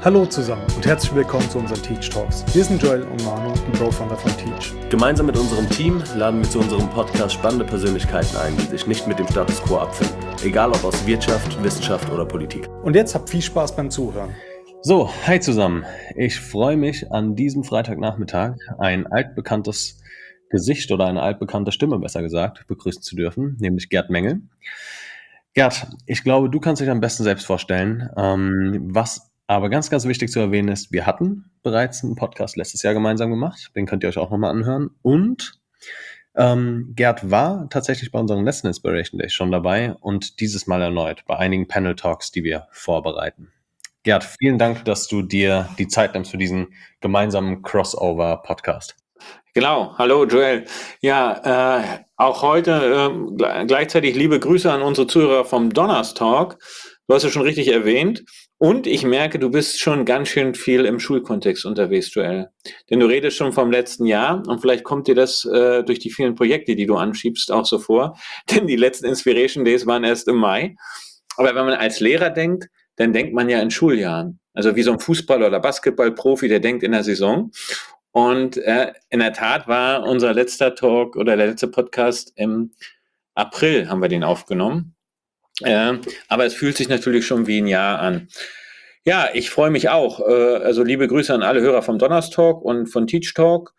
Hallo zusammen und herzlich willkommen zu unseren Teach Talks. Wir sind Joel und Manu, die Bro-Founder von Teach. Gemeinsam mit unserem Team laden wir zu unserem Podcast spannende Persönlichkeiten ein, die sich nicht mit dem Status quo abfinden. Egal ob aus Wirtschaft, Wissenschaft oder Politik. Und jetzt habt viel Spaß beim Zuhören. So, hi zusammen. Ich freue mich, an diesem Freitagnachmittag ein altbekanntes Gesicht oder eine altbekannte Stimme, besser gesagt, begrüßen zu dürfen, nämlich Gerd Mengel. Gerd, ich glaube, du kannst dich am besten selbst vorstellen. Was aber ganz, ganz wichtig zu erwähnen ist, wir hatten bereits einen Podcast letztes Jahr gemeinsam gemacht. Den könnt ihr euch auch nochmal anhören. Und Gerd war tatsächlich bei unseren letzten Inspiration Days schon dabei und dieses Mal erneut bei einigen Panel Talks, die wir vorbereiten. Gerd, vielen Dank, dass du dir die Zeit nimmst für diesen gemeinsamen Crossover-Podcast. Genau, hallo Joel. Ja, auch heute gleichzeitig liebe Grüße an unsere Zuhörer vom Donnerstalk. Du hast es schon richtig erwähnt. Und ich merke, du bist schon ganz schön viel im Schulkontext unterwegs, Joel. Denn du redest schon vom letzten Jahr und vielleicht kommt dir das durch die vielen Projekte, die du anschiebst, auch so vor. Denn die letzten Inspiration Days waren erst im Mai. Aber wenn man als Lehrer denkt, dann denkt man ja in Schuljahren. Also wie so ein Fußball- oder Basketballprofi, der denkt in der Saison. Und in der Tat war unser letzter Talk oder der letzte Podcast im April, haben wir den aufgenommen. Aber es fühlt sich natürlich schon wie ein Jahr an. Ja, ich freue mich auch. Also liebe Grüße an alle Hörer vom Donnerstalk und von Teach Talk.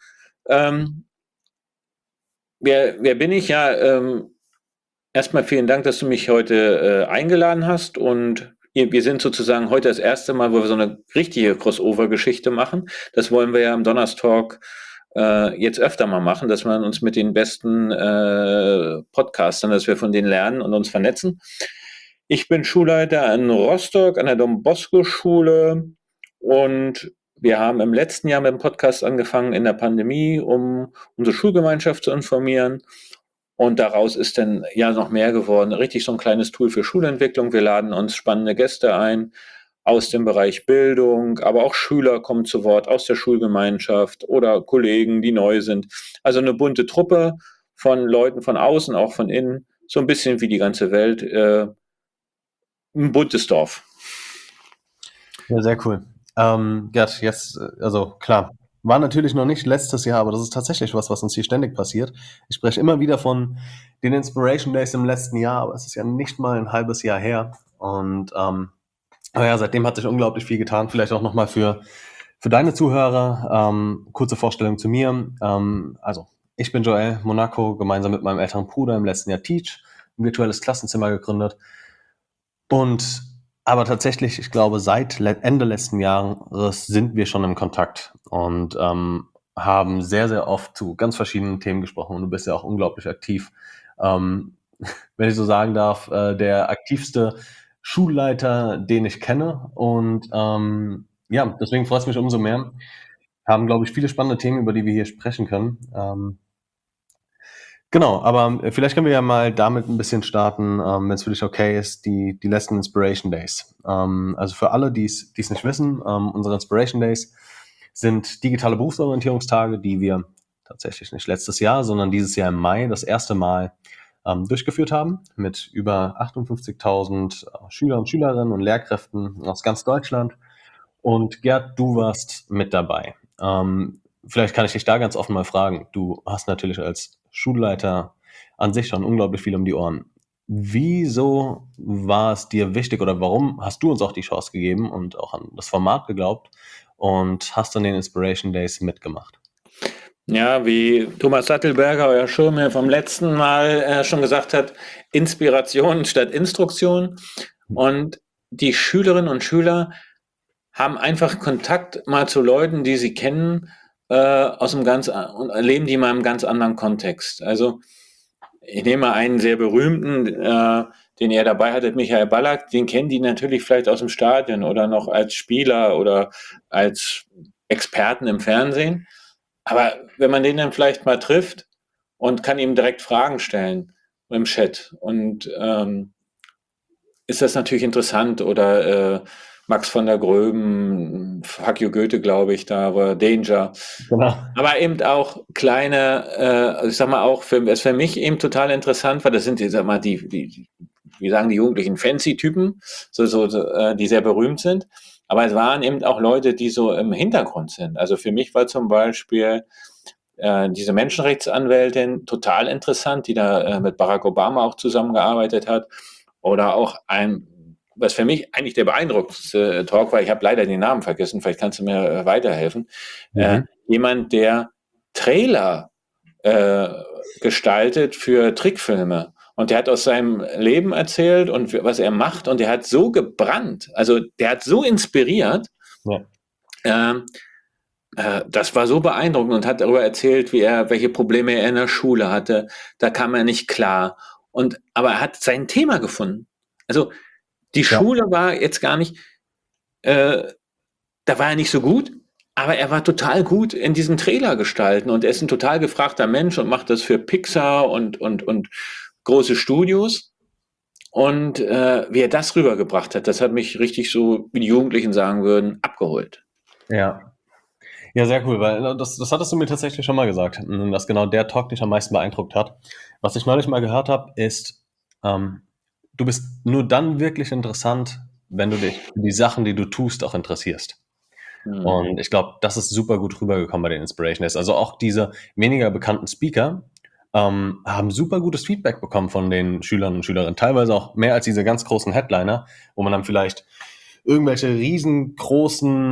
Wer bin ich? Ja, erstmal vielen Dank, dass du mich heute eingeladen hast. Und wir sind sozusagen heute das erste Mal, wo wir so eine richtige Crossover-Geschichte machen. Das wollen wir ja im Donnerstalk jetzt öfter mal machen, dass wir uns mit den besten Podcastern, dass wir von denen lernen und uns vernetzen. Ich bin Schulleiter in Rostock an der Don Bosco Schule und wir haben im letzten Jahr mit dem Podcast angefangen in der Pandemie, um unsere Schulgemeinschaft zu informieren. Und daraus ist dann ja noch mehr geworden. Richtig so ein kleines Tool für Schulentwicklung. Wir laden uns spannende Gäste ein aus dem Bereich Bildung, aber auch Schüler kommen zu Wort aus der Schulgemeinschaft oder Kollegen, die neu sind. Also eine bunte Truppe von Leuten von außen, auch von innen. So ein bisschen wie die ganze Welt. Ein buntes Dorf. Ja, sehr cool. Gerd, jetzt, also klar, war natürlich noch nicht letztes Jahr, aber das ist tatsächlich was uns hier ständig passiert. Ich spreche immer wieder von den Inspiration Days im letzten Jahr, aber es ist ja nicht mal ein halbes Jahr her. Und aber ja, seitdem hat sich unglaublich viel getan. Vielleicht auch nochmal für deine Zuhörer, kurze Vorstellung zu mir. Also, ich bin Joel Monaco, gemeinsam mit meinem älteren Bruder im letzten Jahr Teach, ein virtuelles Klassenzimmer gegründet. Und aber tatsächlich, ich glaube, seit Ende letzten Jahres sind wir schon im Kontakt und haben sehr, sehr oft zu ganz verschiedenen Themen gesprochen. Und du bist ja auch unglaublich aktiv. Wenn ich so sagen darf, der aktivste Schulleiter, den ich kenne. Und ja, deswegen freut es mich umso mehr. Haben, glaube ich, viele spannende Themen, über die wir hier sprechen können. Genau, aber vielleicht können wir ja mal damit ein bisschen starten, wenn es für dich okay ist, die letzten Inspiration Days. Also für alle, die es nicht wissen, unsere Inspiration Days sind digitale Berufsorientierungstage, die wir tatsächlich nicht letztes Jahr, sondern dieses Jahr im Mai das erste Mal durchgeführt haben mit über 58.000 Schüler und Schülerinnen und Lehrkräften aus ganz Deutschland. Und Gerd, du warst mit dabei. Vielleicht kann ich dich da ganz offen mal fragen. Du hast natürlich als Schulleiter an sich schon unglaublich viel um die Ohren. Wieso war es dir wichtig oder warum hast du uns auch die Chance gegeben und auch an das Format geglaubt und hast an den Inspiration Days mitgemacht? Ja, wie Thomas Sattelberger, euer Schirmherr vom letzten Mal schon gesagt hat, Inspiration statt Instruktion. Und die Schülerinnen und Schüler haben einfach Kontakt mal zu Leuten, die sie kennen, aus einem und erleben die mal im ganz anderen Kontext. Also ich nehme mal einen sehr berühmten, den ihr dabei hattet, Michael Ballack, den kennen die natürlich vielleicht aus dem Stadion oder noch als Spieler oder als Experten im Fernsehen. Aber wenn man den dann vielleicht mal trifft und kann ihm direkt Fragen stellen im Chat und ist das natürlich interessant. Oder Max von der Gröben, Fuck you Goethe, glaube ich, da war Danger. Genau. Aber eben auch kleine, ich sag mal auch, was für mich eben total interessant war, das sind, ich sag mal, wie sagen die Jugendlichen, Fancy-Typen, die sehr berühmt sind. Aber es waren eben auch Leute, die so im Hintergrund sind. Also für mich war zum Beispiel diese Menschenrechtsanwältin total interessant, die da mit Barack Obama auch zusammengearbeitet hat. Oder auch was für mich eigentlich der beeindruckendste Talk war, ich habe leider den Namen vergessen, vielleicht kannst du mir weiterhelfen. Jemand, der Trailer gestaltet für Trickfilme. Und der hat aus seinem Leben erzählt und was er macht. Und der hat so gebrannt, also der hat so inspiriert. Ja. Das war so beeindruckend und hat darüber erzählt, welche Probleme er in der Schule hatte. Da kam er nicht klar. Aber er hat sein Thema gefunden. Also die Schule war jetzt gar nicht, da war er nicht so gut, aber er war total gut in diesem Trailer gestalten und er ist ein total gefragter Mensch und macht das für Pixar und große Studios. Und wie er das rübergebracht hat, das hat mich richtig so, wie die Jugendlichen sagen würden, abgeholt. Ja, sehr cool, weil das hattest du mir tatsächlich schon mal gesagt, dass genau der Talk dich am meisten beeindruckt hat. Was ich neulich mal gehört habe, ist, du bist nur dann wirklich interessant, wenn du dich für die Sachen, die du tust, auch interessierst. Und ich glaube, das ist super gut rübergekommen bei den Inspiration Days. Also auch diese weniger bekannten Speaker haben super gutes Feedback bekommen von den Schülern und Schülerinnen. Teilweise auch mehr als diese ganz großen Headliner, wo man dann vielleicht irgendwelche riesengroßen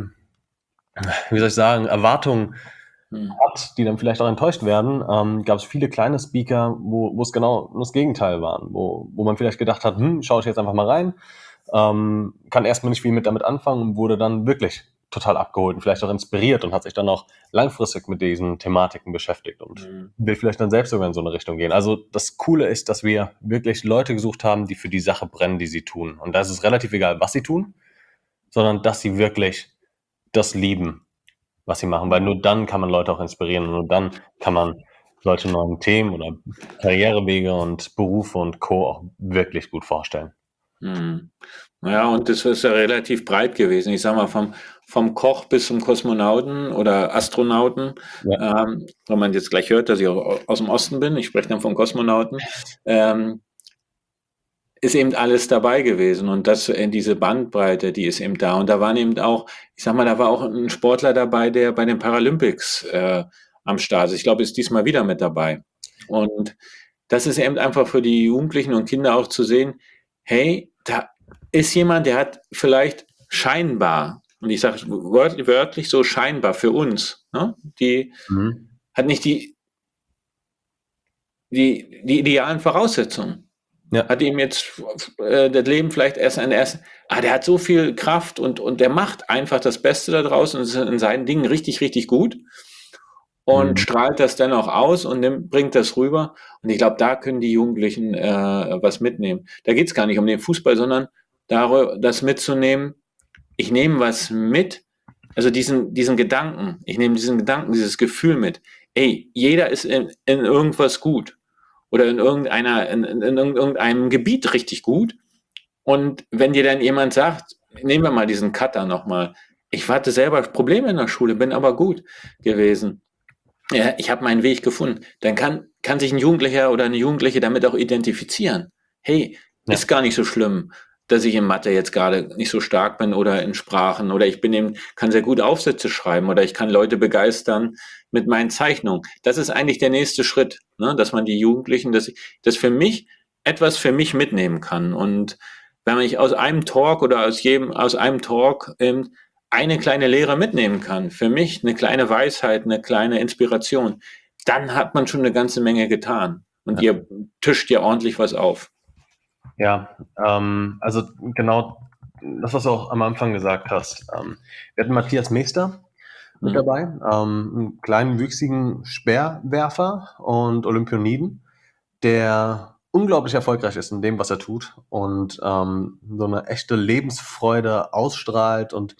Erwartungen hat, die dann vielleicht auch enttäuscht werden, gab es viele kleine Speaker, wo es genau das Gegenteil waren, wo man vielleicht gedacht hat, schaue ich jetzt einfach mal rein, kann erstmal nicht viel damit anfangen und wurde dann wirklich total abgeholt und vielleicht auch inspiriert und hat sich dann auch langfristig mit diesen Thematiken beschäftigt und will vielleicht dann selbst sogar in so eine Richtung gehen. Also das Coole ist, dass wir wirklich Leute gesucht haben, die für die Sache brennen, die sie tun. Und da ist es relativ egal, was sie tun, sondern dass sie wirklich das lieben, was sie machen, weil nur dann kann man Leute auch inspirieren und nur dann kann man solche neuen Themen oder Karrierewege und Berufe und Co. auch wirklich gut vorstellen. Ja, und das ist ja relativ breit gewesen. Ich sag mal, vom Koch bis zum Kosmonauten oder Astronauten. Wenn man jetzt gleich hört, dass ich auch aus dem Osten bin, ich spreche dann vom Kosmonauten, ist eben alles dabei gewesen und diese Bandbreite, die ist eben da. Und da waren eben auch, ich sag mal, da war auch ein Sportler dabei, der bei den Paralympics am Start ist. Ich glaube, ist diesmal wieder mit dabei. Und das ist eben einfach für die Jugendlichen und Kinder auch zu sehen, hey, da ist jemand, der hat vielleicht scheinbar, und ich sage wörtlich so scheinbar für uns, ne, die hat nicht die idealen Voraussetzungen. Hat ihm jetzt das Leben vielleicht der hat so viel Kraft und der macht einfach das Beste da draußen und ist in seinen Dingen richtig, richtig gut und strahlt das dann auch aus und bringt das rüber. Und ich glaube, da können die Jugendlichen was mitnehmen. Da geht es gar nicht um den Fußball, sondern das mitzunehmen. Ich nehme was mit, also diesen Gedanken, ich nehme diesen Gedanken, dieses Gefühl mit. Ey, jeder ist in irgendwas gut. Oder in irgendeinem Gebiet richtig gut. Und wenn dir dann jemand sagt, nehmen wir mal diesen Cutter nochmal, ich hatte selber Probleme in der Schule, bin aber gut gewesen. Ja, ich habe meinen Weg gefunden. Dann kann sich ein Jugendlicher oder eine Jugendliche damit auch identifizieren. Hey, ist gar nicht so schlimm, dass ich in Mathe jetzt gerade nicht so stark bin oder in Sprachen oder kann sehr gut Aufsätze schreiben oder ich kann Leute begeistern mit meinen Zeichnungen. Das ist eigentlich der nächste Schritt, ne? Dass man die Jugendlichen, das für mich etwas für mich mitnehmen kann. Und wenn ich aus einem Talk oder aus einem Talk eine kleine Lehre mitnehmen kann, für mich eine kleine Weisheit, eine kleine Inspiration, dann hat man schon eine ganze Menge getan. Und ihr tischt ja ordentlich was auf. Ja, also genau das, was du auch am Anfang gesagt hast. Wir hatten Matthias Meester mit dabei, einen kleinen, wüchsigen Speerwerfer und Olympionieden, der unglaublich erfolgreich ist in dem, was er tut und so eine echte Lebensfreude ausstrahlt und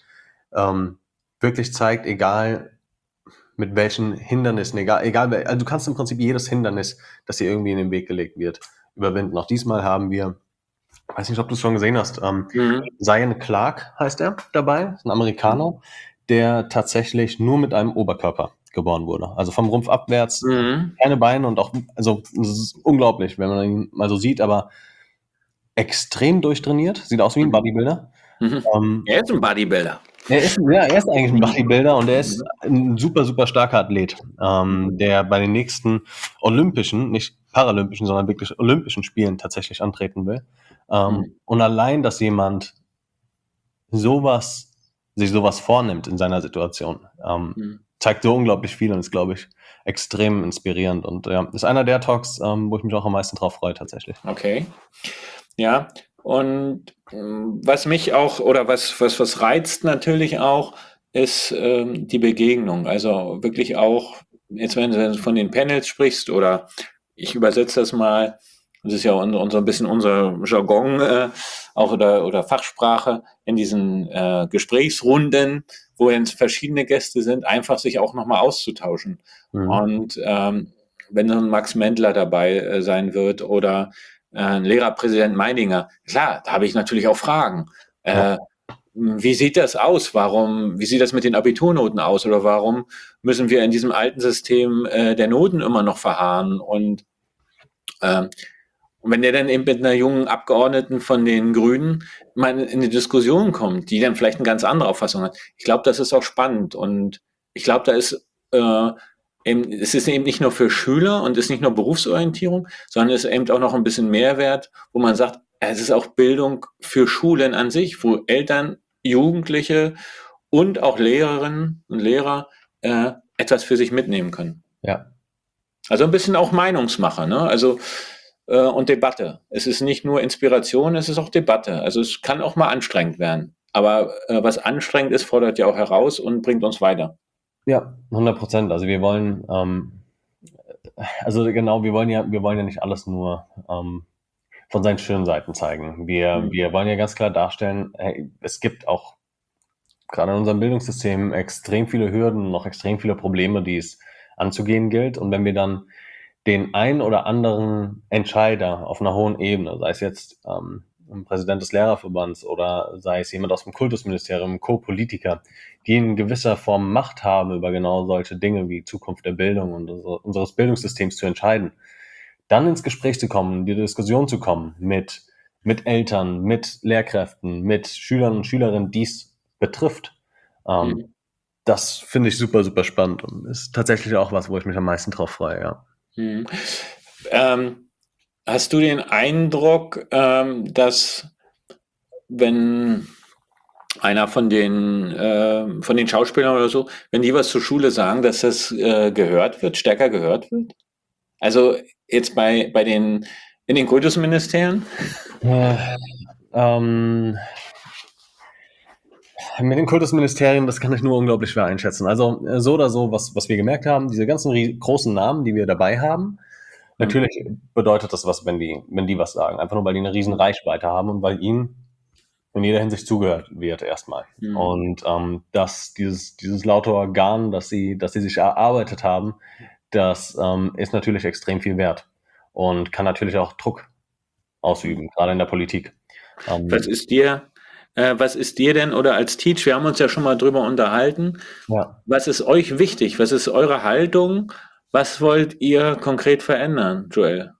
wirklich zeigt, egal mit welchen Hindernissen, also du kannst im Prinzip jedes Hindernis, das dir irgendwie in den Weg gelegt wird, überwinden. Auch diesmal haben wir, weiß nicht, ob du es schon gesehen hast, Zion Clark heißt er dabei, ist ein Amerikaner, der tatsächlich nur mit einem Oberkörper geboren wurde. Also vom Rumpf abwärts, keine Beine und auch, also das ist unglaublich, wenn man ihn mal so sieht, aber extrem durchtrainiert, sieht aus wie ein Bodybuilder. Er ist ein Bodybuilder. Er ist eigentlich ein Bodybuilder und er ist ein super, super starker Athlet, der bei den nächsten Olympischen, nicht Paralympischen, sondern wirklich Olympischen Spielen tatsächlich antreten will. Und allein, dass jemand sich sowas vornimmt in seiner Situation, zeigt so unglaublich viel und ist, glaube ich, extrem inspirierend. Und ja, ist einer der Talks, wo ich mich auch am meisten drauf freue, tatsächlich. Okay. Ja, und was mich auch oder was reizt natürlich auch, ist die Begegnung. Also wirklich auch, jetzt wenn du von den Panels sprichst oder ich übersetze das mal, das ist ja so ein bisschen unser Jargon auch oder Fachsprache in diesen Gesprächsrunden, wo jetzt verschiedene Gäste sind, einfach sich auch nochmal auszutauschen. Und wenn so ein Max Mendler dabei sein wird oder Lehrerpräsident Meininger. Klar, da habe ich natürlich auch Fragen. Wie sieht das aus? Wie sieht das mit den Abiturnoten aus? Oder warum müssen wir in diesem alten System der Noten immer noch verharren? Und wenn der dann eben mit einer jungen Abgeordneten von den Grünen mal in die Diskussion kommt, die dann vielleicht eine ganz andere Auffassung hat, ich glaube, das ist auch spannend. Und ich glaube, da ist es ist eben nicht nur für Schüler und ist nicht nur Berufsorientierung, sondern es ist eben auch noch ein bisschen Mehrwert, wo man sagt, es ist auch Bildung für Schulen an sich, wo Eltern, Jugendliche und auch Lehrerinnen und Lehrer etwas für sich mitnehmen können. Ja. Also ein bisschen auch Meinungsmacher, ne? Also und Debatte. Es ist nicht nur Inspiration, es ist auch Debatte. Also es kann auch mal anstrengend werden. Aber was anstrengend ist, fordert ja auch heraus und bringt uns weiter. Ja, 100%. Also wir wollen, wir wollen ja nicht alles nur von seinen schönen Seiten zeigen. Wir wollen ja ganz klar darstellen, hey, es gibt auch gerade in unserem Bildungssystem extrem viele Hürden und noch extrem viele Probleme, die es anzugehen gilt. Und wenn wir dann den ein oder anderen Entscheider auf einer hohen Ebene, sei es jetzt ein Präsident des Lehrerverbands oder sei es jemand aus dem Kultusministerium, Co-Politiker, die in gewisser Form Macht haben, über genau solche Dinge wie Zukunft der Bildung und unseres Bildungssystems zu entscheiden, dann ins Gespräch zu kommen, in die Diskussion zu kommen mit Eltern, mit Lehrkräften, mit Schülern und Schülerinnen, die es betrifft. Das finde ich super, super spannend und ist tatsächlich auch was, wo ich mich am meisten drauf freue, ja. Hast du den Eindruck, dass wenn einer von den Schauspielern oder so, wenn die was zur Schule sagen, dass das gehört wird, stärker gehört wird? Also jetzt in den Kultusministerien? Mit den Kultusministerien, das kann ich nur unglaublich schwer einschätzen. Also so oder so, was wir gemerkt haben, diese ganzen großen Namen, die wir dabei haben, natürlich bedeutet das was, wenn die was sagen. Einfach nur, weil die eine riesen Reichweite haben und weil ihnen in jeder Hinsicht zugehört wird erstmal. Und dass dieses laute Organ, dass sie sich erarbeitet haben, das ist natürlich extrem viel wert und kann natürlich auch Druck ausüben, gerade in der Politik. Was ist dir denn, oder als Teach, wir haben uns ja schon mal drüber unterhalten, was ist euch wichtig? Was ist eure Haltung? Was wollt ihr konkret verändern, Joel?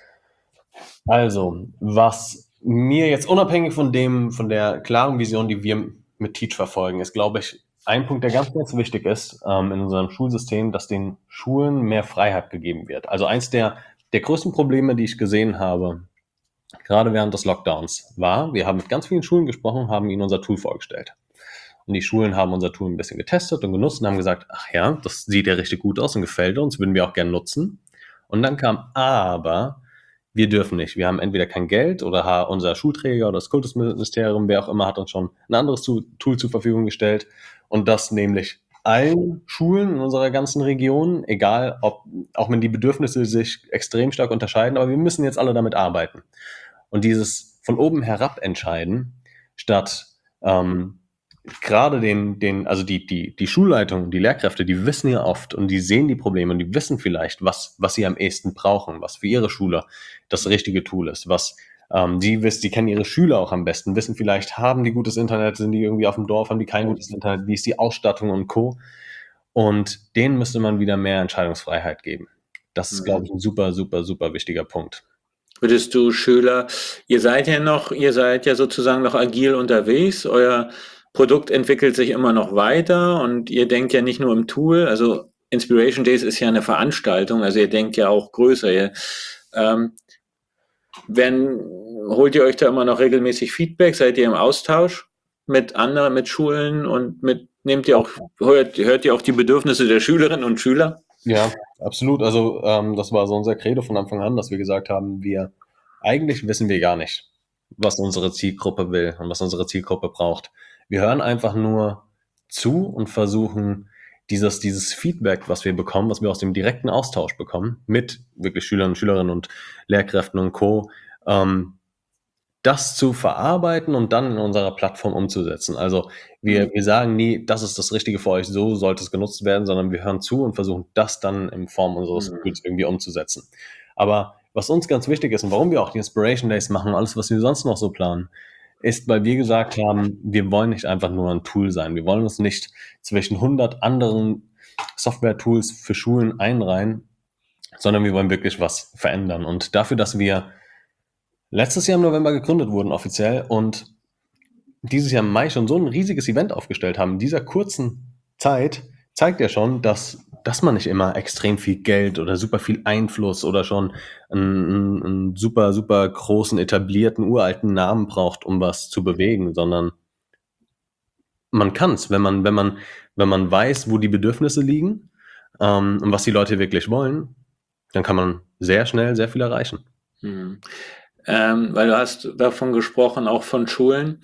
Also, was mir jetzt unabhängig von der klaren Vision, die wir mit Teach verfolgen, ist, glaube ich, ein Punkt, der ganz, ganz wichtig ist in unserem Schulsystem, dass den Schulen mehr Freiheit gegeben wird. Also eins der größten Probleme, die ich gesehen habe, gerade während des Lockdowns, war, wir haben mit ganz vielen Schulen gesprochen, haben ihnen unser Tool vorgestellt. Und die Schulen haben unser Tool ein bisschen getestet und genutzt und haben gesagt, ach ja, das sieht ja richtig gut aus und gefällt uns, würden wir auch gerne nutzen. Und dann kam aber, wir dürfen nicht. Wir haben entweder kein Geld oder unser Schulträger oder das Kultusministerium, wer auch immer, hat uns schon ein anderes Tool zur Verfügung gestellt. Und das nämlich allen Schulen in unserer ganzen Region, egal auch wenn die Bedürfnisse sich extrem stark unterscheiden, aber wir müssen jetzt alle damit arbeiten. Und dieses von oben herab entscheiden, statt gerade die Schulleitung, die Lehrkräfte, die wissen ja oft und die sehen die Probleme und die wissen vielleicht, was sie am ehesten brauchen, was für ihre Schule das richtige Tool ist, die kennen ihre Schüler auch am besten, wissen vielleicht, haben die gutes Internet, sind die irgendwie auf dem Dorf, haben die kein gutes Internet, wie ist die Ausstattung und Co. Und denen müsste man wieder mehr Entscheidungsfreiheit geben. Das ist, glaube ich, ein super, super, super wichtiger Punkt. Würdest du Schüler, ihr seid ja sozusagen noch agil unterwegs, euer Produkt entwickelt sich immer noch weiter und ihr denkt ja nicht nur im Tool, also Inspiration Days ist ja eine Veranstaltung, also ihr denkt ja auch größer. Ähm, holt ihr euch da immer noch regelmäßig Feedback? Seid ihr im Austausch mit anderen, mit Schulen und hört ihr auch die Bedürfnisse der Schülerinnen und Schüler? Ja, absolut. Also das war so unser Credo von Anfang an, dass wir gesagt haben, eigentlich wissen wir gar nicht, was unsere Zielgruppe will und was unsere Zielgruppe braucht. Wir hören einfach nur zu und versuchen dieses Feedback, was wir bekommen, was wir aus dem direkten Austausch bekommen, mit wirklich Schülern und Schülerinnen und Lehrkräften und Co., das zu verarbeiten und dann in unserer Plattform umzusetzen. Also wir sagen nie, das ist das Richtige für euch, so sollte es genutzt werden, sondern wir hören zu und versuchen das dann in Form unseres Tools irgendwie umzusetzen. Aber was uns ganz wichtig ist und warum wir auch die Inspiration Days machen, alles, was wir sonst noch so planen, ist, weil wir gesagt haben, wir wollen nicht einfach nur ein Tool sein. Wir wollen uns nicht zwischen 100 anderen Software-Tools für Schulen einreihen, sondern wir wollen wirklich was verändern. Und dafür, dass wir letztes Jahr im November gegründet wurden offiziell und dieses Jahr im Mai schon so ein riesiges Event aufgestellt haben, in dieser kurzen Zeit, zeigt ja schon, dass man nicht immer extrem viel Geld oder super viel Einfluss oder schon einen super, super großen, etablierten, uralten Namen braucht, um was zu bewegen, sondern man kann es, wenn man weiß, wo die Bedürfnisse liegen und was die Leute wirklich wollen, dann kann man sehr schnell sehr viel erreichen. Weil du hast davon gesprochen, auch von Schulen,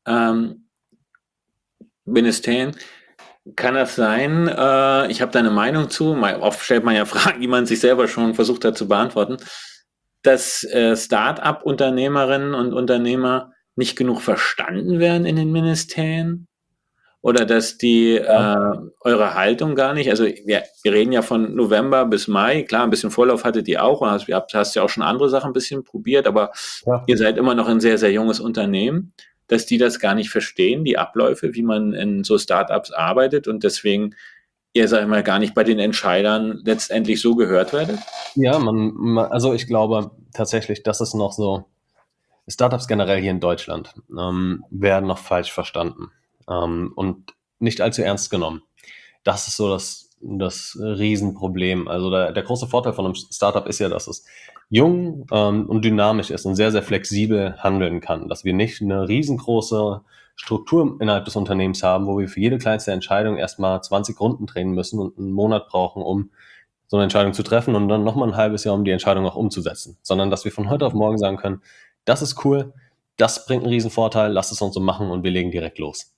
Ministerien. Kann das sein, ich habe da eine Meinung zu, oft stellt man ja Fragen, die man sich selber schon versucht hat zu beantworten, dass Start-up-Unternehmerinnen und Unternehmer nicht genug verstanden werden in den Ministerien? Oder dass eure Haltung gar nicht, also wir reden ja von November bis Mai, klar, ein bisschen Vorlauf hattet ihr auch, und hast ja auch schon andere Sachen ein bisschen probiert, aber Ja. ihr seid immer noch ein sehr, sehr junges Unternehmen, dass die das gar nicht verstehen, die Abläufe, wie man in so Startups arbeitet und deswegen ihr, sag ich mal, gar nicht bei den Entscheidern letztendlich so gehört werdet? Ja, also ich glaube tatsächlich, das ist noch so, Startups generell hier in Deutschland werden noch falsch verstanden und nicht allzu ernst genommen. Das ist so das Riesenproblem. Also der große Vorteil von einem Startup ist ja, dass es jung und dynamisch ist und sehr, sehr flexibel handeln kann. Dass wir nicht eine riesengroße Struktur innerhalb des Unternehmens haben, wo wir für jede kleinste Entscheidung erstmal 20 Runden drehen müssen und einen Monat brauchen, um so eine Entscheidung zu treffen und dann nochmal ein halbes Jahr, um die Entscheidung auch umzusetzen. Sondern dass wir von heute auf morgen sagen können, das ist cool, das bringt einen riesen Vorteil, lasst es uns so machen und wir legen direkt los.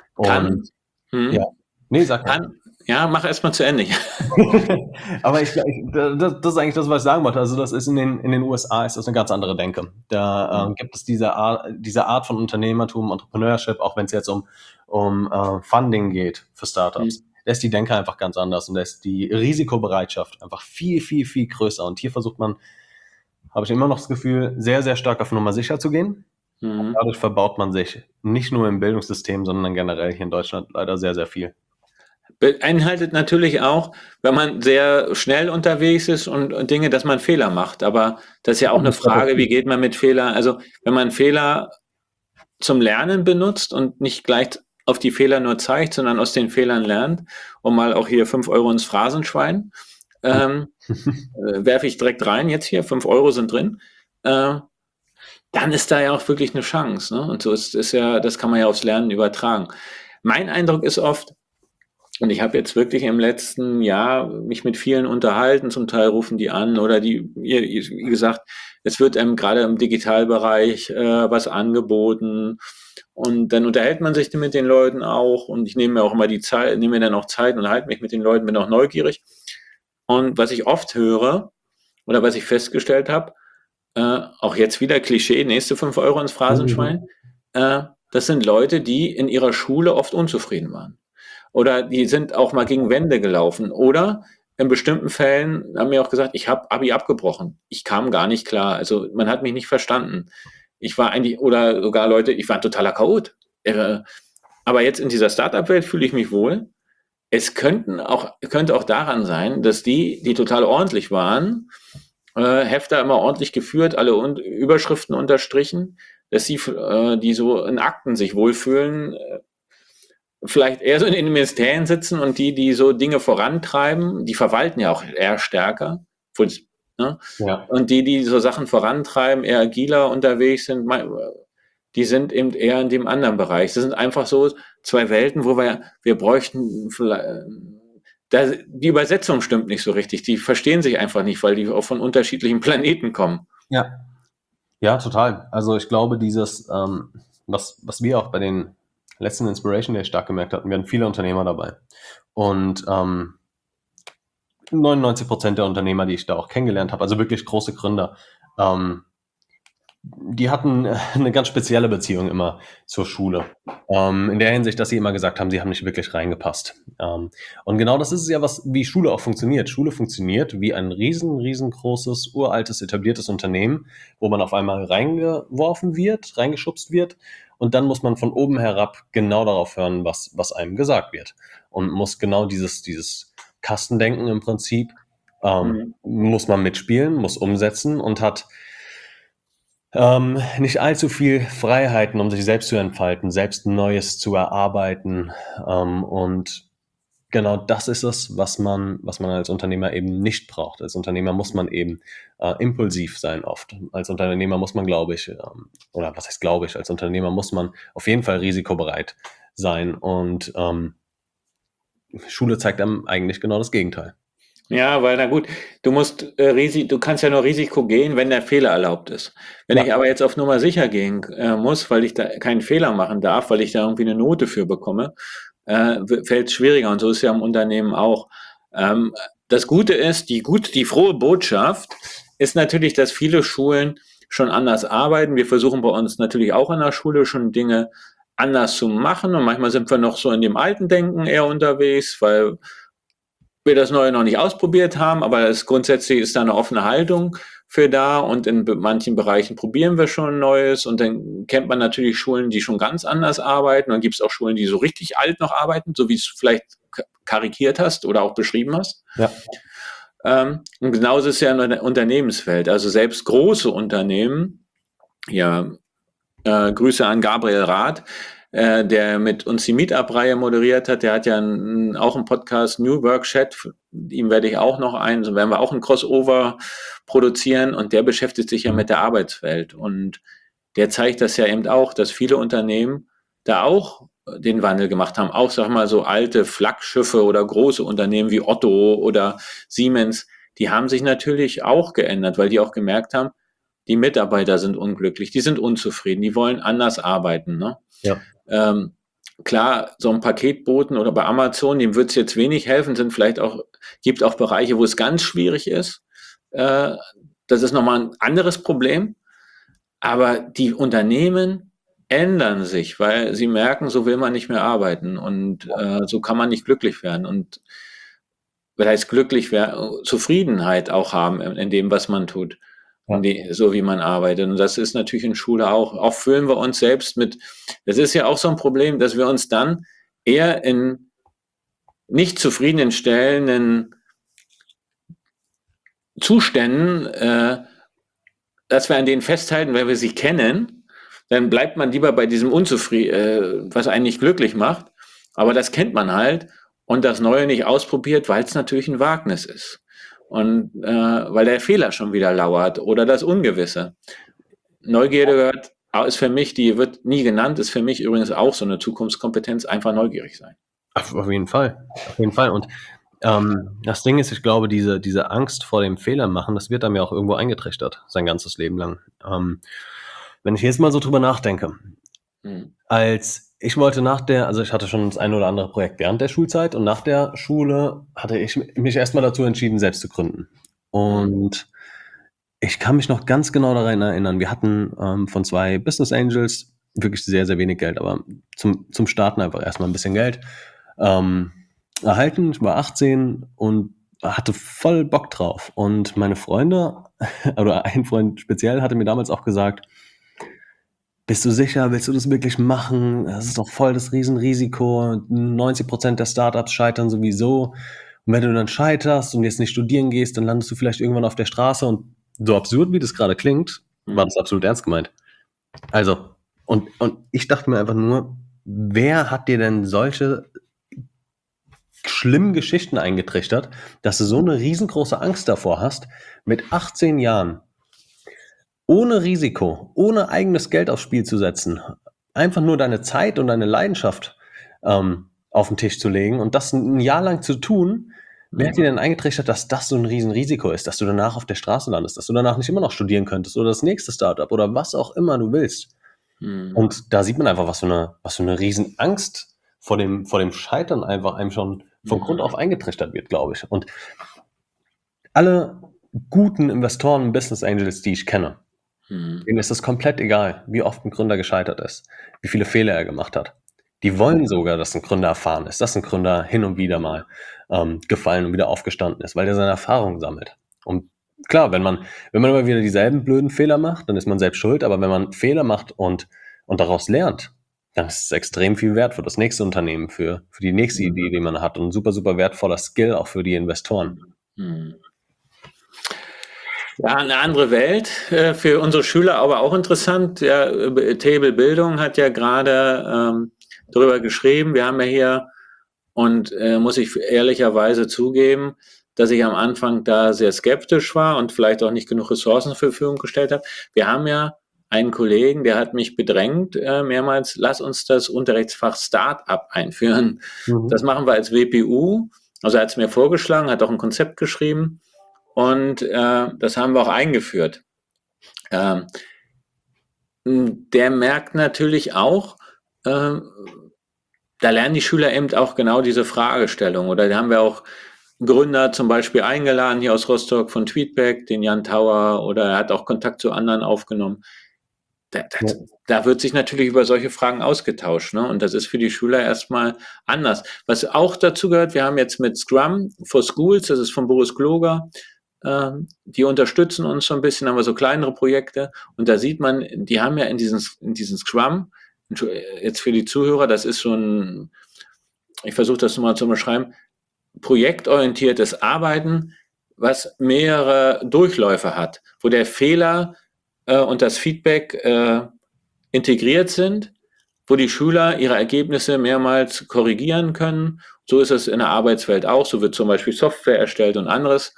Ja, nee, sag mal. Ja, mach erst mal zu Ende. Aber das ist eigentlich das, was ich sagen wollte. Also das ist in den USA ist das eine ganz andere Denke. Da gibt es diese Art von Unternehmertum, Entrepreneurship, auch wenn es jetzt um Funding geht für Startups. Da ist die Denke einfach ganz anders und da ist die Risikobereitschaft einfach viel, viel, viel größer. Und hier versucht man, habe ich immer noch das Gefühl, sehr, sehr stark auf Nummer sicher zu gehen. Und dadurch verbaut man sich nicht nur im Bildungssystem, sondern generell hier in Deutschland leider sehr, sehr viel. Beinhaltet natürlich auch, wenn man sehr schnell unterwegs ist und Dinge, dass man Fehler macht. Aber das ist ja auch eine Frage, wie geht man mit Fehlern? Also wenn man Fehler zum Lernen benutzt und nicht gleich auf die Fehler nur zeigt, sondern aus den Fehlern lernt, um mal auch hier 5 Euro ins Phrasenschwein, werfe ich direkt rein, jetzt hier, 5 Euro sind drin, dann ist da ja auch wirklich eine Chance. Ne? Und so ist ja, das kann man ja aufs Lernen übertragen. Mein Eindruck ist oft, und ich habe jetzt wirklich im letzten Jahr mich mit vielen unterhalten, zum Teil rufen die an oder wie gesagt, es wird gerade im Digitalbereich was angeboten und dann unterhält man sich mit den Leuten auch und ich nehme mir auch immer die Zeit, nehme mir dann auch Zeit und halte mich mit den Leuten, bin auch neugierig. Und was ich oft höre oder was ich festgestellt habe, auch jetzt wieder Klischee, nächste 5 Euro ins Phrasenschwein, das sind Leute, die in ihrer Schule oft unzufrieden waren. Oder die sind auch mal gegen Wände gelaufen. Oder in bestimmten Fällen haben mir auch gesagt, ich habe Abi abgebrochen. Ich kam gar nicht klar. Also man hat mich nicht verstanden. Ich war eigentlich, oder sogar Leute, ich war ein totaler Chaot. Aber jetzt in dieser Startup-Welt fühle ich mich wohl. Es könnte auch daran sein, dass die total ordentlich waren, Hefter immer ordentlich geführt, alle Überschriften unterstrichen, dass sie, die so in Akten sich wohlfühlen, vielleicht eher so in den Ministerien sitzen und die so Dinge vorantreiben, die verwalten ja auch eher stärker. Ne? Ja. Und die so Sachen vorantreiben, eher agiler unterwegs sind, die sind eben eher in dem anderen Bereich. Das sind einfach so zwei Welten, wo wir bräuchten vielleicht, die Übersetzung stimmt nicht so richtig. Die verstehen sich einfach nicht, weil die auch von unterschiedlichen Planeten kommen. Ja. Ja, total. Also ich glaube, dieses, was wir auch bei den letzten Inspiration Days stark gemerkt hatten, wir hatten viele Unternehmer dabei. Und 99% der Unternehmer, die ich da auch kennengelernt habe, also wirklich große Gründer, die hatten eine ganz spezielle Beziehung immer zur Schule. In der Hinsicht, dass sie immer gesagt haben, sie haben nicht wirklich reingepasst. Und genau das ist es ja, wie Schule auch funktioniert. Schule funktioniert wie ein riesengroßes, uraltes, etabliertes Unternehmen, wo man auf einmal reingeworfen wird, reingeschubst wird. Und dann muss man von oben herab genau darauf hören, was einem gesagt wird. Und muss genau dieses Kastendenken im Prinzip, muss man mitspielen, muss umsetzen und hat nicht allzu viel Freiheiten, um sich selbst zu entfalten, selbst Neues zu erarbeiten. Und genau das ist es, was man als Unternehmer eben nicht braucht. Als Unternehmer muss man eben impulsiv sein oft. Als Unternehmer muss man, glaube ich, oder was heißt glaube ich, als Unternehmer muss man auf jeden Fall risikobereit sein. Und Schule zeigt einem eigentlich genau das Gegenteil. Ja, weil na gut, du kannst ja nur Risiko gehen, wenn der Fehler erlaubt ist. Wenn Ja. ich aber jetzt auf Nummer sicher gehen muss, weil ich da keinen Fehler machen darf, weil ich da irgendwie eine Note für bekomme, fällt es schwieriger. Und so ist ja im Unternehmen auch. Das Gute ist, die frohe Botschaft ist natürlich, dass viele Schulen schon anders arbeiten. Wir versuchen bei uns natürlich auch in der Schule schon Dinge anders zu machen. Und manchmal sind wir noch so in dem alten Denken eher unterwegs, weil wir das Neue noch nicht ausprobiert haben, aber grundsätzlich ist da eine offene Haltung für da und in manchen Bereichen probieren wir schon Neues und dann kennt man natürlich Schulen, die schon ganz anders arbeiten, dann gibt es auch Schulen, die so richtig alt noch arbeiten, so wie es vielleicht karikiert hast oder auch beschrieben hast. Ja. Und genauso ist es ja in der Unternehmenswelt, also selbst große Unternehmen, ja, Grüße an Gabriel Rath, der mit uns die Meetup-Reihe moderiert hat, der hat ja auch einen Podcast, New Work Chat, ihm werde ich auch noch so werden wir auch ein Crossover produzieren und der beschäftigt sich ja mit der Arbeitswelt und der zeigt das ja eben auch, dass viele Unternehmen da auch den Wandel gemacht haben, auch sag mal so alte Flaggschiffe oder große Unternehmen wie Otto oder Siemens, die haben sich natürlich auch geändert, weil die auch gemerkt haben, die Mitarbeiter sind unglücklich, die sind unzufrieden, die wollen anders arbeiten, ne? Ja. Klar, so ein Paketboten oder bei Amazon, dem wird es jetzt wenig helfen, gibt auch Bereiche, wo es ganz schwierig ist. Das ist nochmal ein anderes Problem. Aber die Unternehmen ändern sich, weil sie merken, so will man nicht mehr arbeiten und so kann man nicht glücklich werden. Und was heißt glücklich werden, Zufriedenheit auch haben in dem, was man tut. So wie man arbeitet. Und das ist natürlich in Schule auch. Auch fühlen wir uns selbst das ist ja auch so ein Problem, dass wir uns dann eher in nicht zufriedenstellenden Zuständen, dass wir an denen festhalten, weil wir sie kennen, dann bleibt man lieber bei diesem was einen nicht glücklich macht. Aber das kennt man halt und das Neue nicht ausprobiert, weil es natürlich ein Wagnis ist. Und weil der Fehler schon wieder lauert oder das Ungewisse. Neugierde ist für mich, die wird nie genannt, ist für mich übrigens auch so eine Zukunftskompetenz, einfach neugierig sein. Auf jeden Fall. Auf jeden Fall. Und das Ding ist, ich glaube, diese Angst vor dem Fehler machen, das wird einem ja auch irgendwo eingetrichtert, sein ganzes Leben lang. Wenn ich jetzt mal so drüber nachdenke, ich hatte schon das ein oder andere Projekt während der Schulzeit und nach der Schule hatte ich mich erstmal dazu entschieden, selbst zu gründen. Und ich kann mich noch ganz genau daran erinnern, wir hatten von 2 Business Angels wirklich sehr, sehr wenig Geld, aber zum Starten einfach erstmal ein bisschen Geld erhalten. Ich war 18 und hatte voll Bock drauf. Und meine Freunde, oder ein Freund speziell, hatte mir damals auch gesagt, bist du sicher, willst du das wirklich machen? Das ist doch voll das Riesenrisiko. 90% der Startups scheitern sowieso. Und wenn du dann scheiterst und jetzt nicht studieren gehst, dann landest du vielleicht irgendwann auf der Straße und so absurd, wie das gerade klingt, war das absolut ernst gemeint. Also, und ich dachte mir einfach nur, wer hat dir denn solche schlimmen Geschichten eingetrichtert, dass du so eine riesengroße Angst davor hast, mit 18 Jahren, ohne Risiko, ohne eigenes Geld aufs Spiel zu setzen, einfach nur deine Zeit und deine Leidenschaft auf den Tisch zu legen und das ein Jahr lang zu tun. Wer hat dir denn eingetrichtert, dass das so ein Riesenrisiko ist, dass du danach auf der Straße landest, dass du danach nicht immer noch studieren könntest oder das nächste Startup oder was auch immer du willst? Und da sieht man einfach, was für eine Riesenangst vor dem Scheitern einfach einem schon von Grund auf eingetrichtert wird, glaube ich. Und alle guten Investoren, Business Angels, die ich kenne, denen ist es komplett egal, wie oft ein Gründer gescheitert ist, wie viele Fehler er gemacht hat. Die wollen sogar, dass ein Gründer erfahren ist, dass ein Gründer hin und wieder mal gefallen und wieder aufgestanden ist, weil er seine Erfahrungen sammelt. Und klar, wenn man immer wieder dieselben blöden Fehler macht, dann ist man selbst schuld, aber wenn man Fehler macht und daraus lernt, dann ist es extrem viel wert für das nächste Unternehmen, für die nächste Idee, die man hat und ein super, super wertvoller Skill auch für die Investoren. Ja, eine andere Welt, für unsere Schüler aber auch interessant. Ja, Table Bildung hat ja gerade darüber geschrieben. Wir haben ja hier, und muss ich ehrlicherweise zugeben, dass ich am Anfang da sehr skeptisch war und vielleicht auch nicht genug Ressourcen zur Verfügung gestellt habe. Wir haben ja einen Kollegen, der hat mich bedrängt mehrmals, lass uns das Unterrichtsfach Start-up einführen. Das machen wir als WPU. Also er hat es mir vorgeschlagen, hat auch ein Konzept geschrieben. Und das haben wir auch eingeführt. Der merkt natürlich auch, da lernen die Schüler eben auch genau diese Fragestellung. Oder da haben wir auch Gründer zum Beispiel eingeladen hier aus Rostock von Tweetback, den Jan Tauer, oder er hat auch Kontakt zu anderen aufgenommen. Da wird sich natürlich über solche Fragen ausgetauscht, ne? Und das ist für die Schüler erstmal anders. Was auch dazu gehört, wir haben jetzt mit Scrum for Schools, das ist von Boris Gloger, die unterstützen uns so ein bisschen, haben wir so kleinere Projekte und da sieht man, die haben ja in diesen Scrum, jetzt für die Zuhörer, das ist so ein, ich versuche das nochmal zu beschreiben, projektorientiertes Arbeiten, was mehrere Durchläufe hat, wo der Fehler und das Feedback integriert sind, wo die Schüler ihre Ergebnisse mehrmals korrigieren können. So ist es in der Arbeitswelt auch, so wird zum Beispiel Software erstellt und anderes.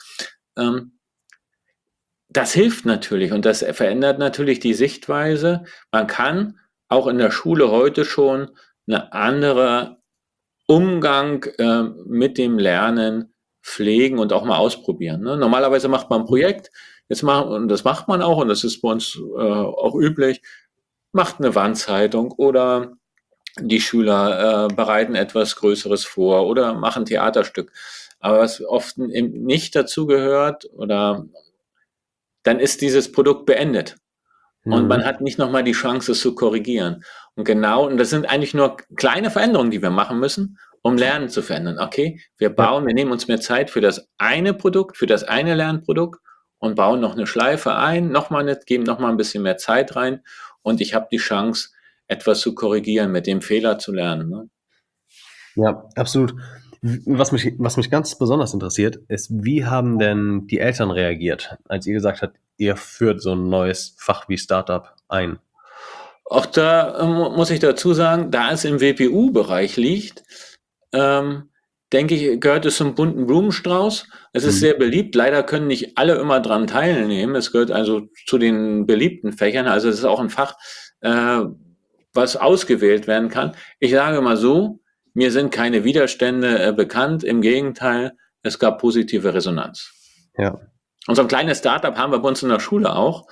Das hilft natürlich und das verändert natürlich die Sichtweise. Man kann auch in der Schule heute schon einen anderen Umgang mit dem Lernen pflegen und auch mal ausprobieren. Ne? Normalerweise macht man ein Projekt, und das macht man auch und das ist bei uns auch üblich, macht eine Wandzeitung oder die Schüler bereiten etwas Größeres vor oder machen ein Theaterstück. Aber was oft eben nicht dazu gehört, oder dann ist dieses Produkt beendet. Und man hat nicht nochmal die Chance, es zu korrigieren. Und das sind eigentlich nur kleine Veränderungen, die wir machen müssen, um Lernen zu verändern. Okay, wir nehmen uns mehr Zeit für das eine Produkt, für das eine Lernprodukt und bauen noch eine Schleife ein, geben nochmal ein bisschen mehr Zeit rein und ich habe die Chance, etwas zu korrigieren, mit dem Fehler zu lernen. Ne? Ja, absolut. Was mich ganz besonders interessiert, ist, wie haben denn die Eltern reagiert, als ihr gesagt habt, ihr führt so ein neues Fach wie Startup ein? Auch da muss ich dazu sagen, da es im WPU-Bereich liegt, denke ich, gehört es zum bunten Blumenstrauß. Es ist sehr beliebt. Leider können nicht alle immer dran teilnehmen. Es gehört also zu den beliebten Fächern. Also es ist auch ein Fach, was ausgewählt werden kann. Ich sage mal so, mir sind keine Widerstände bekannt. Im Gegenteil, es gab positive Resonanz. Ja. Und so ein kleines Startup haben wir bei uns in der Schule auch,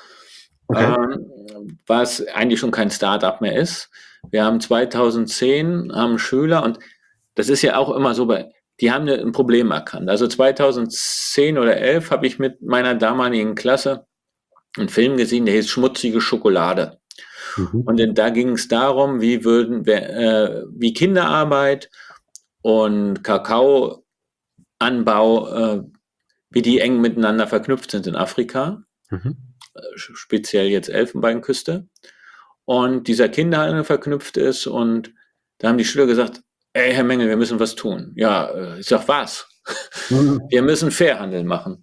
was eigentlich schon kein Startup mehr ist. Wir haben 2010 haben Schüler, und das ist ja auch immer so, die haben ein Problem erkannt. Also 2010 oder 11 habe ich mit meiner damaligen Klasse einen Film gesehen, der hieß Schmutzige Schokolade. Und da ging es darum, wie Kinderarbeit und Kakaoanbau, wie die eng miteinander verknüpft sind in Afrika, speziell jetzt Elfenbeinküste. Und dieser Kinderhandel verknüpft ist und da haben die Schüler gesagt, ey, Herr Mengel, wir müssen was tun. Ja, ich sag, was? Wir müssen Fairhandel machen.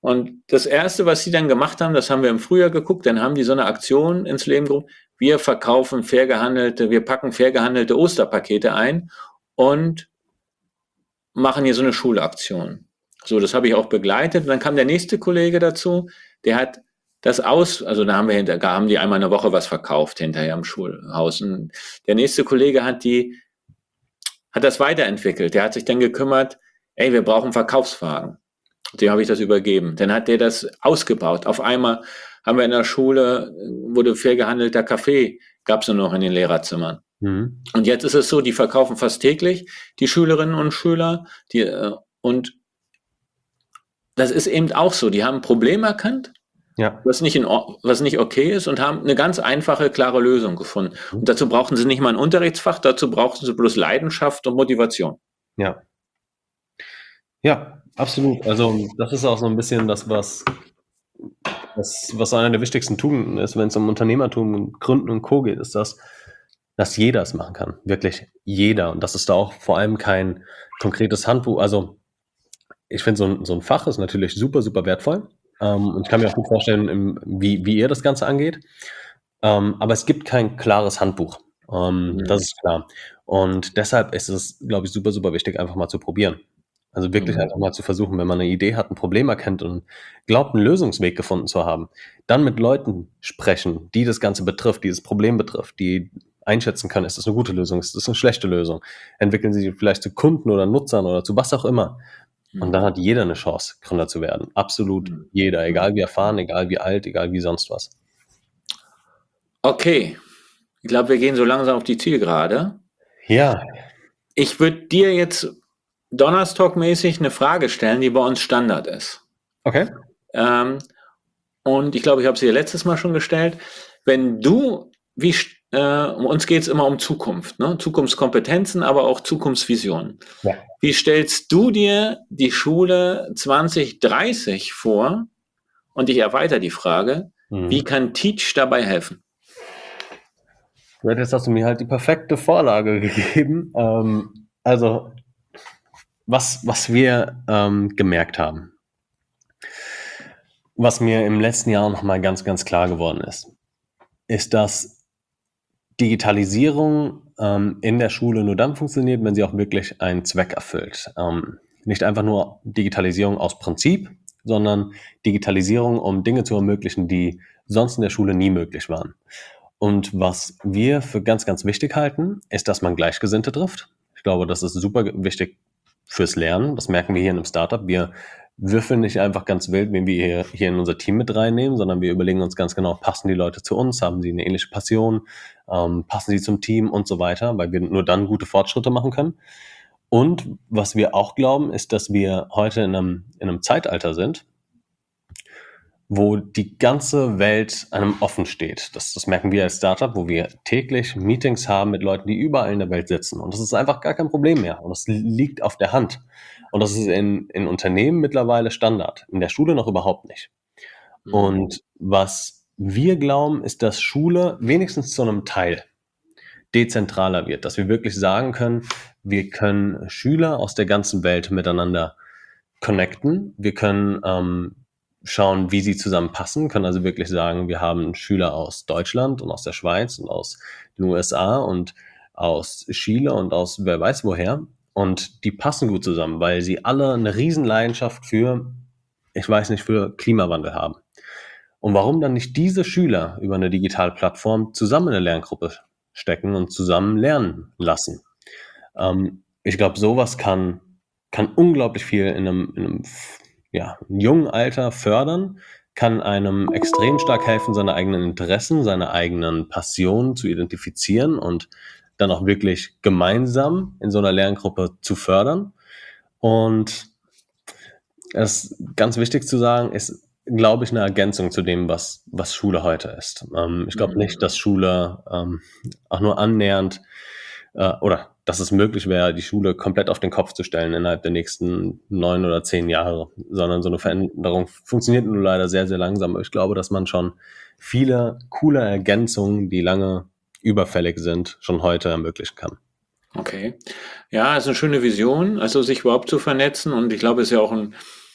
Und das Erste, was sie dann gemacht haben, das haben wir im Frühjahr geguckt, dann haben die so eine Aktion ins Leben gerufen. Wir packen fair gehandelte Osterpakete ein und machen hier so eine Schulaktion. So, das habe ich auch begleitet. Und dann kam der nächste Kollege dazu, der hat also da haben die einmal eine Woche was verkauft hinterher im Schulhaus. Und der nächste Kollege hat das weiterentwickelt. Der hat sich dann gekümmert, wir brauchen Verkaufswagen. Dem habe ich das übergeben. Dann hat der das ausgebaut. Auf einmal haben wir in der Schule, wurde fair gehandelter Kaffee, gab es nur noch in den Lehrerzimmern. Mhm. Und jetzt ist es so, die verkaufen fast täglich, die Schülerinnen und Schüler, und das ist eben auch so. Die haben ein Problem erkannt, Ja. was nicht okay ist, und haben eine ganz einfache, klare Lösung gefunden. Und dazu brauchten sie nicht mal ein Unterrichtsfach, dazu brauchten sie bloß Leidenschaft und Motivation. Ja. Ja, absolut. Also das ist auch so ein bisschen das, was einer der wichtigsten Tugenden ist, wenn es um Unternehmertum und Gründen und Co. geht, ist das, dass jeder es machen kann. Wirklich jeder. Und das ist da auch vor allem kein konkretes Handbuch. Also ich finde, so ein Fach ist natürlich super, super wertvoll. Und ich kann mir auch gut vorstellen, wie ihr das Ganze angeht. Aber es gibt kein klares Handbuch. Das ist klar. Und deshalb ist es, glaube ich, super, super wichtig, einfach mal zu probieren. Also wirklich einfach mal zu versuchen, wenn man eine Idee hat, ein Problem erkennt und glaubt, einen Lösungsweg gefunden zu haben, dann mit Leuten sprechen, die das Ganze betrifft, die das Problem betrifft, die einschätzen können, ist das eine gute Lösung, ist das eine schlechte Lösung, entwickeln sie vielleicht zu Kunden oder Nutzern oder zu was auch immer. Und dann hat jeder eine Chance, Gründer zu werden. Absolut jeder, egal wie erfahren, egal wie alt, egal wie sonst was. Okay, ich glaube, wir gehen so langsam auf die Zielgerade. Ja. Ich würde dir jetzt Donnerstag-mäßig eine Frage stellen, die bei uns Standard ist. Okay. Und ich glaube, ich habe sie dir letztes Mal schon gestellt. Wenn du, uns geht es immer um Zukunft, ne? Zukunftskompetenzen, aber auch Zukunftsvisionen. Ja. Wie stellst du dir die Schule 2030 vor? Und ich erweitere die Frage, wie kann Teach dabei helfen? Jetzt hast du mir halt die perfekte Vorlage gegeben. Also, was wir gemerkt haben, was mir im letzten Jahr nochmal ganz, ganz klar geworden ist, dass Digitalisierung in der Schule nur dann funktioniert, wenn sie auch wirklich einen Zweck erfüllt. Nicht einfach nur Digitalisierung aus Prinzip, sondern Digitalisierung, um Dinge zu ermöglichen, die sonst in der Schule nie möglich waren. Und was wir für ganz, ganz wichtig halten, ist, dass man Gleichgesinnte trifft. Ich glaube, das ist super wichtig fürs Lernen. Das merken wir hier in einem Startup. Wir würfeln nicht einfach ganz wild, wen wir hier in unser Team mit reinnehmen, sondern wir überlegen uns ganz genau, passen die Leute zu uns, haben sie eine ähnliche Passion, passen sie zum Team und so weiter, weil wir nur dann gute Fortschritte machen können. Und was wir auch glauben, ist, dass wir heute in einem Zeitalter sind, wo die ganze Welt einem offen steht. Das merken wir als Startup, wo wir täglich Meetings haben mit Leuten, die überall in der Welt sitzen. Und das ist einfach gar kein Problem mehr. Und das liegt auf der Hand. Und das ist in Unternehmen mittlerweile Standard. In der Schule noch überhaupt nicht. Und was wir glauben, ist, dass Schule wenigstens zu einem Teil dezentraler wird. Dass wir wirklich sagen können, wir können Schüler aus der ganzen Welt miteinander connecten. Wir können schauen, wie sie zusammenpassen, können also wirklich sagen, wir haben Schüler aus Deutschland und aus der Schweiz und aus den USA und aus Chile und aus wer weiß woher, und die passen gut zusammen, weil sie alle eine Riesenleidenschaft für Klimawandel haben. Und warum dann nicht diese Schüler über eine digitale Plattform zusammen in eine Lerngruppe stecken und zusammen lernen lassen? Ich glaube, sowas kann unglaublich viel in einem jungen Alter fördern, kann einem extrem stark helfen, seine eigenen Interessen, seine eigenen Passionen zu identifizieren und dann auch wirklich gemeinsam in so einer Lerngruppe zu fördern. Und es ist ganz wichtig zu sagen, ist, glaube ich, eine Ergänzung zu dem, was Schule heute ist. Ich glaube nicht, dass Schule auch nur annähernd oder dass es möglich wäre, die Schule komplett auf den Kopf zu stellen innerhalb der nächsten 9 oder 10 Jahre, sondern so eine Veränderung funktioniert nur leider sehr, sehr langsam. Ich glaube, dass man schon viele coole Ergänzungen, die lange überfällig sind, schon heute ermöglichen kann. Okay. Ja, ist eine schöne Vision, also sich überhaupt zu vernetzen, und ich glaube, es ist ja auch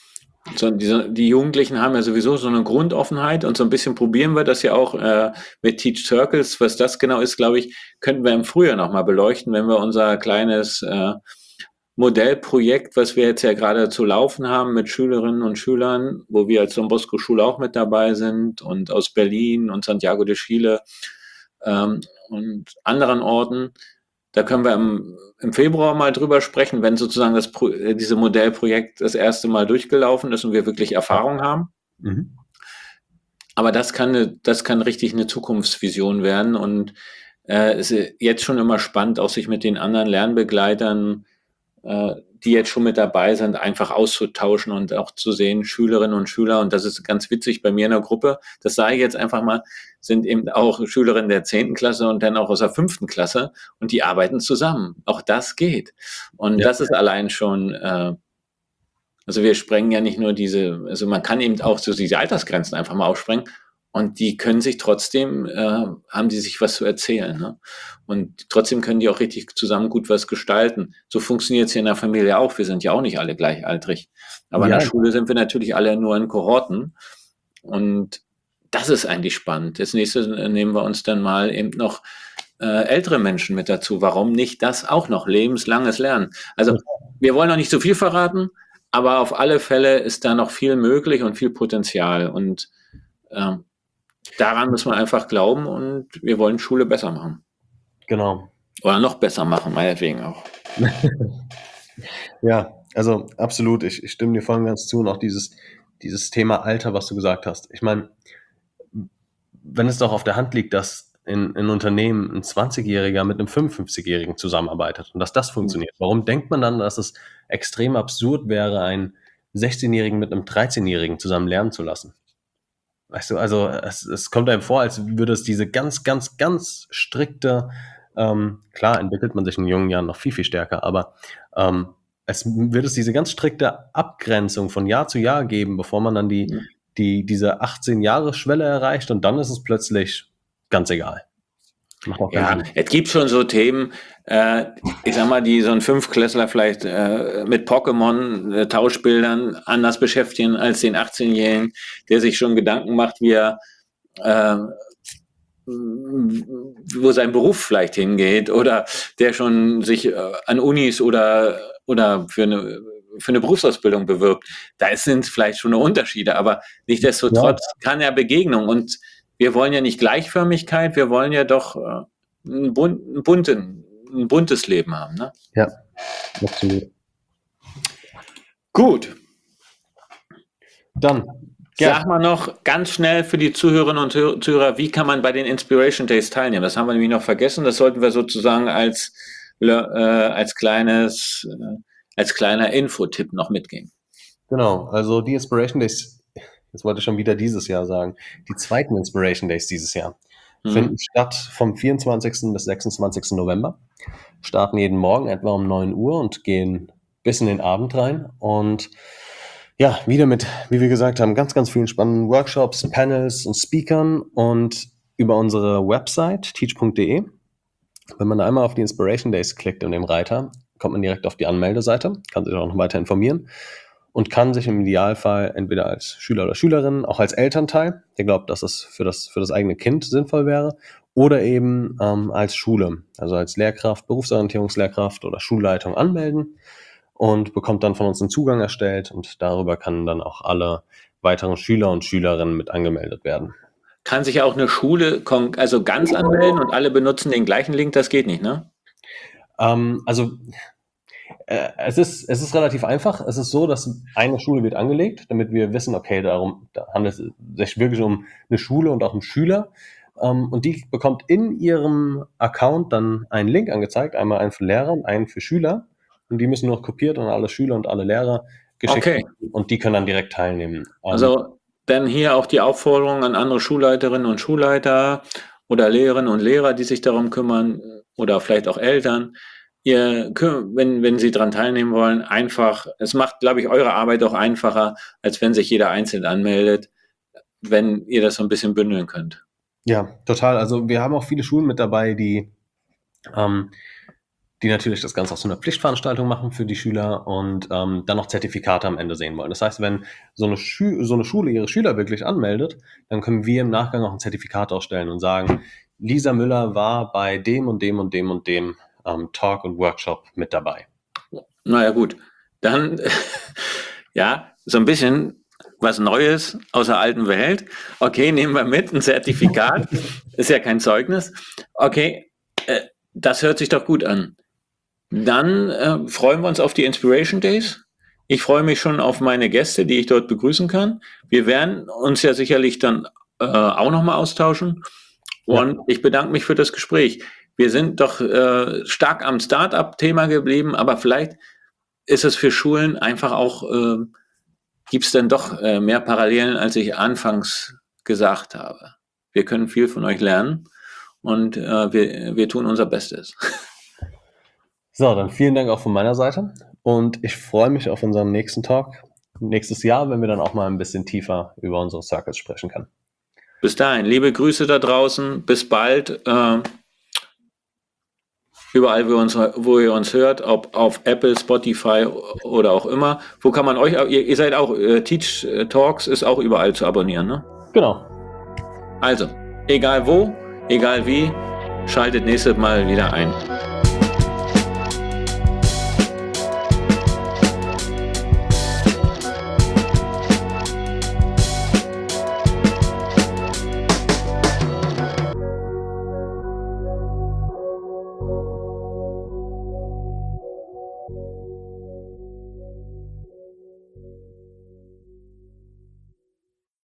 Die Jugendlichen haben ja sowieso so eine Grundoffenheit und so ein bisschen probieren wir das ja auch mit Teach Circles. Was das genau ist, glaube ich, könnten wir im Frühjahr nochmal beleuchten, wenn wir unser kleines Modellprojekt, was wir jetzt ja gerade zu laufen haben mit Schülerinnen und Schülern, wo wir als Don Bosco Schule auch mit dabei sind und aus Berlin und Santiago de Chile und anderen Orten. Da können wir im Februar mal drüber sprechen, wenn sozusagen diese Modellprojekt das erste Mal durchgelaufen ist und wir wirklich Erfahrung haben. Mhm. Aber das kann richtig eine Zukunftsvision werden und es ist jetzt schon immer spannend, auch sich mit den anderen Lernbegleitern, die jetzt schon mit dabei sind, einfach auszutauschen und auch zu sehen, Schülerinnen und Schüler, und das ist ganz witzig bei mir in der Gruppe, das sage ich jetzt einfach mal, sind eben auch Schülerinnen der 10. Klasse und dann auch aus der 5. Klasse und die arbeiten zusammen. Auch das geht. Und das ist allein schon, also wir sprengen ja nicht nur also man kann eben auch so diese Altersgrenzen einfach mal aufsprengen und die können sich trotzdem, haben die sich was zu erzählen. Ne? Und trotzdem können die auch richtig zusammen gut was gestalten. So funktioniert es hier in der Familie auch. Wir sind ja auch nicht alle gleichaltrig. Aber in der Schule sind wir natürlich alle nur in Kohorten. Und das ist eigentlich spannend. Das nächste nehmen wir uns dann mal eben noch ältere Menschen mit dazu. Warum nicht das auch noch? Lebenslanges Lernen. Also wir wollen noch nicht so viel verraten, aber auf alle Fälle ist da noch viel möglich und viel Potenzial. Und daran muss man einfach glauben und wir wollen Schule besser machen. Genau. Oder noch besser machen, meinetwegen auch. Ja, also absolut. Ich stimme dir voll und ganz zu. Und auch dieses Thema Alter, was du gesagt hast. Ich meine, wenn es doch auf der Hand liegt, dass in Unternehmen ein 20-Jähriger mit einem 55-Jährigen zusammenarbeitet und dass das funktioniert, warum denkt man dann, dass es extrem absurd wäre, einen 16-Jährigen mit einem 13-Jährigen zusammen lernen zu lassen? Weißt du, also es kommt einem vor, als würde es diese ganz, ganz, ganz strikte, klar entwickelt man sich in jungen Jahren noch viel, viel stärker, aber es wird es diese ganz strikte Abgrenzung von Jahr zu Jahr geben, bevor man dann diese 18-Jahre-Schwelle erreicht und dann ist es plötzlich ganz egal. Ja, es gibt schon so Themen, ich sag mal, die so ein Fünftklässler vielleicht mit Pokémon-Tauschbildern anders beschäftigen als den 18-Jährigen, der sich schon Gedanken macht, wie er wo sein Beruf vielleicht hingeht oder der schon sich an Unis oder für eine Berufsausbildung bewirbt. Da sind vielleicht schon Unterschiede, aber nichtsdestotrotz kann er Begegnung und wir wollen ja nicht Gleichförmigkeit, wir wollen ja doch ein buntes Leben haben. Ne? Ja, absolut. Gut. Dann sag mal noch ganz schnell für die Zuhörerinnen und Zuhörer, wie kann man bei den Inspiration Days teilnehmen? Das haben wir nämlich noch vergessen. Das sollten wir sozusagen als kleiner Infotipp noch mitgeben. Genau, also die Inspiration Days, das wollte ich schon wieder dieses Jahr sagen, die zweiten Inspiration Days dieses Jahr finden statt vom 24. bis 26. November, starten jeden Morgen etwa um 9 Uhr und gehen bis in den Abend rein und ja, wieder mit, wie wir gesagt haben, ganz, ganz vielen spannenden Workshops, Panels und Speakern und über unsere Website teach.de. Wenn man einmal auf die Inspiration Days klickt in dem Reiter, kommt man direkt auf die Anmeldeseite, kann sich auch noch weiter informieren und kann sich im Idealfall entweder als Schüler oder Schülerin, auch als Elternteil, der glaubt, dass es für das eigene Kind sinnvoll wäre, oder eben als Schule, also als Lehrkraft, Berufsorientierungslehrkraft oder Schulleitung anmelden und bekommt dann von uns einen Zugang erstellt und darüber können dann auch alle weiteren Schüler und Schülerinnen mit angemeldet werden. Kann sich auch eine Schule also ganz anmelden und alle benutzen den gleichen Link? Das geht nicht, ne? Es ist relativ einfach. Es ist so, dass eine Schule wird angelegt, damit wir wissen, okay, da handelt es sich wirklich um eine Schule und auch um Schüler. Und die bekommt in ihrem Account dann einen Link angezeigt, einmal einen für Lehrer und einen für Schüler. Und die müssen nur kopiert an alle Schüler und alle Lehrer geschickt werden. Und die können dann direkt teilnehmen. Also dann hier auch die Aufforderung an andere Schulleiterinnen und Schulleiter oder Lehrerinnen und Lehrer, die sich darum kümmern oder vielleicht auch Eltern. Wenn Sie daran teilnehmen wollen, einfach, es macht, glaube ich, eure Arbeit auch einfacher, als wenn sich jeder einzeln anmeldet, wenn ihr das so ein bisschen bündeln könnt. Ja, total. Also wir haben auch viele Schulen mit dabei, die die natürlich das Ganze auch so eine Pflichtveranstaltung machen für die Schüler und dann noch Zertifikate am Ende sehen wollen. Das heißt, wenn so eine Schule ihre Schüler wirklich anmeldet, dann können wir im Nachgang auch ein Zertifikat ausstellen und sagen, Lisa Müller war bei dem und dem und dem und dem Talk und Workshop mit dabei. Naja, gut. Dann, ja, so ein bisschen was Neues aus der alten Welt. Okay, nehmen wir mit, ein Zertifikat. Ist ja kein Zeugnis. Okay, das hört sich doch gut an. Dann freuen wir uns auf die Inspiration Days. Ich freue mich schon auf meine Gäste, die ich dort begrüßen kann. Wir werden uns ja sicherlich dann auch nochmal austauschen. Und ich bedanke mich für das Gespräch. Wir sind doch stark am Start-up-Thema geblieben, aber vielleicht ist es für Schulen einfach auch, gibt es dann doch mehr Parallelen, als ich anfangs gesagt habe. Wir können viel von euch lernen und wir tun unser Bestes. So, dann vielen Dank auch von meiner Seite und ich freue mich auf unseren nächsten Talk nächstes Jahr, wenn wir dann auch mal ein bisschen tiefer über unsere Circles sprechen können. Bis dahin, liebe Grüße da draußen, bis bald. Überall, wo ihr uns hört, ob auf Apple, Spotify oder auch immer. Wo kann man euch, ihr seid auch, Teach Talks ist auch überall zu abonnieren, ne? Genau. Also, egal wo, egal wie, schaltet nächstes Mal wieder ein.